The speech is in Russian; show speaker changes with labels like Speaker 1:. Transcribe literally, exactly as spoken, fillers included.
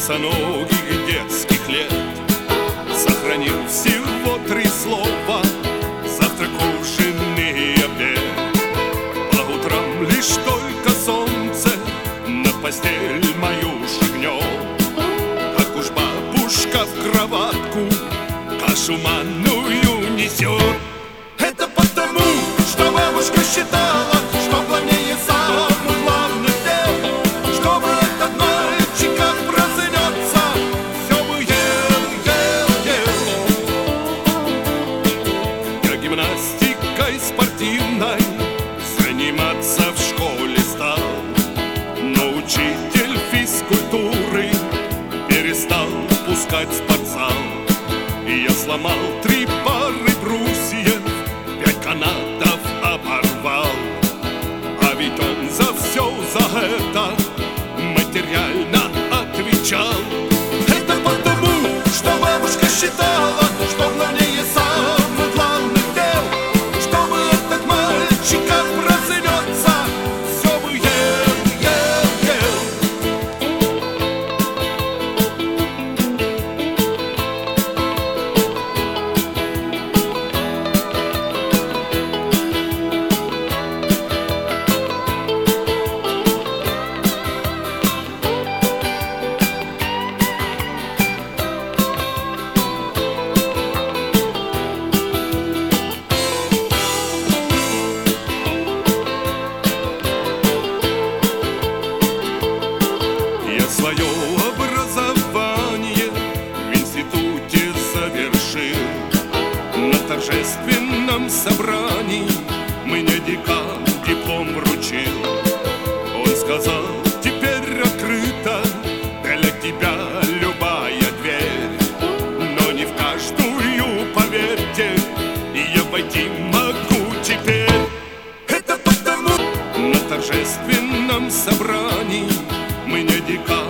Speaker 1: босоногих детских лет. Сохранил всего три слова: завтрак, ужин и обед. По утрам лишь только солнце на постель мою шагнет. Как уж бабушка в кроватку кашу манную несет. Это потому, что бабушка считала, что главнее самых главных дел, чтобы этот мальчик, как проснется, все бы ел, ел, ел. Я гимнастикой спортивной заниматься в школе стал, но учитель физкультуры перестал пускать в спортзал. И я сломал три пары брусьев, пять канатов оборвал. А ведь он за все за это материально отвечал. Это потому, что бабушка считала, что главнее самых главных дел, чтобы этот мальчик, как проснется, все бы ел, ел, ел. Свое образование в институте завершил. На торжественном собрании мне декан диплом вручил. Он сказал: теперь открыта для тебя любая дверь, но не в каждую, поверьте, я войти могу теперь. Это потому, на торжественном собрании мне декан